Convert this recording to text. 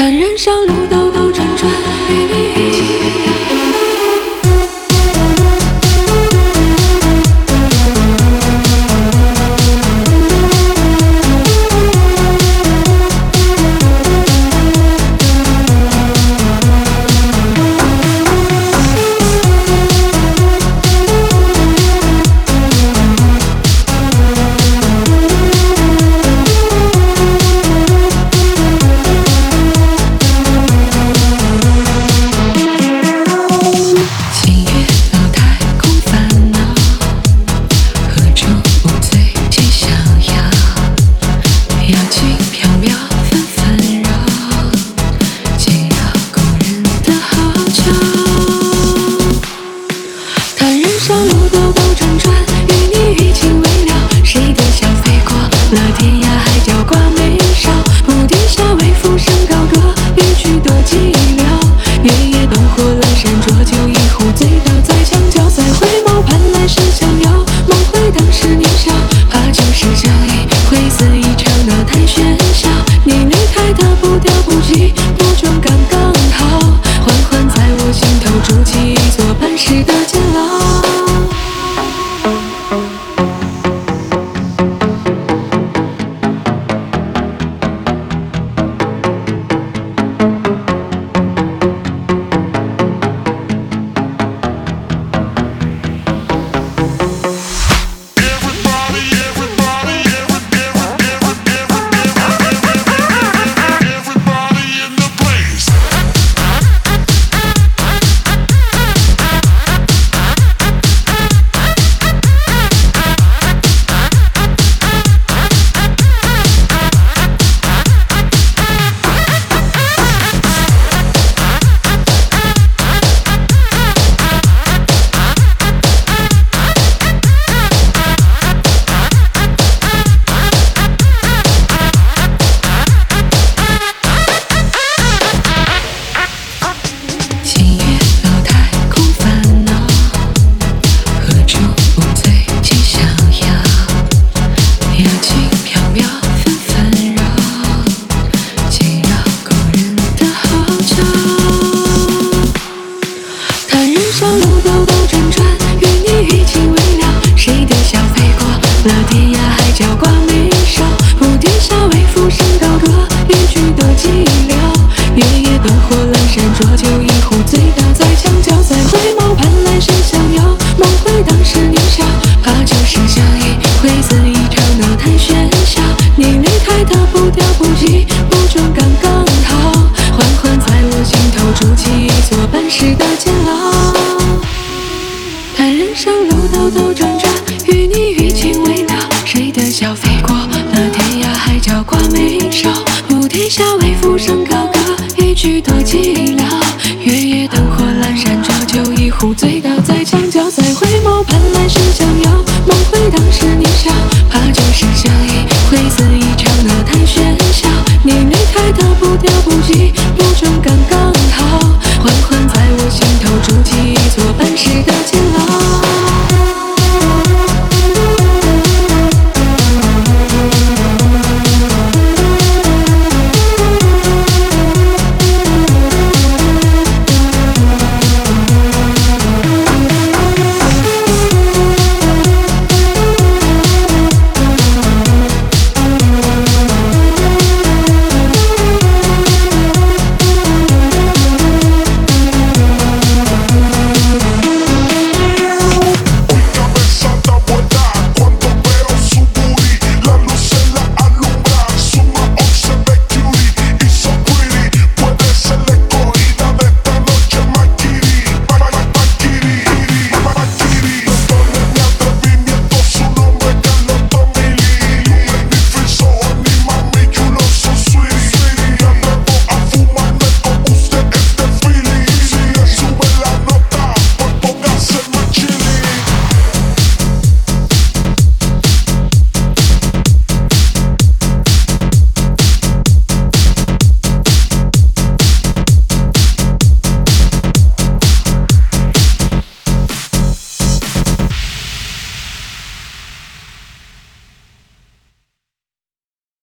看人生路兜兜转转，与你一起那天涯海角挂眉梢，屋檐下微风声高歌，一曲多寂寥。月夜灯火阑珊，浊酒一壶，醉倒在墙角。再回眸盼来生相邀，梦回当时年少，怕就是相依，会似一场那太喧嚣。你离开的步调不急不重，刚刚好，缓缓在我心头筑起一座半世的监牢。那天涯海角挂眉梢，屋檐下微风声高歌，一曲多寂寥。月夜灯火阑珊，浊酒一壶，醉倒在墙角。再回眸盼来生相邀，梦回当时年少，怕就是相依，会似一场那太喧嚣。你离开的步调不急不重，刚刚好，缓缓在我心头筑起一座半世的监牢。看人生路兜兜转转，与你余情未了，谁的笑飞过那天涯海角挂眉梢。屋檐下微风声高歌，一曲多寂寥。月夜灯火阑珊，浊酒一壶，醉倒在墙角。再回眸盼来生相邀，梦回当时年少，怕就是相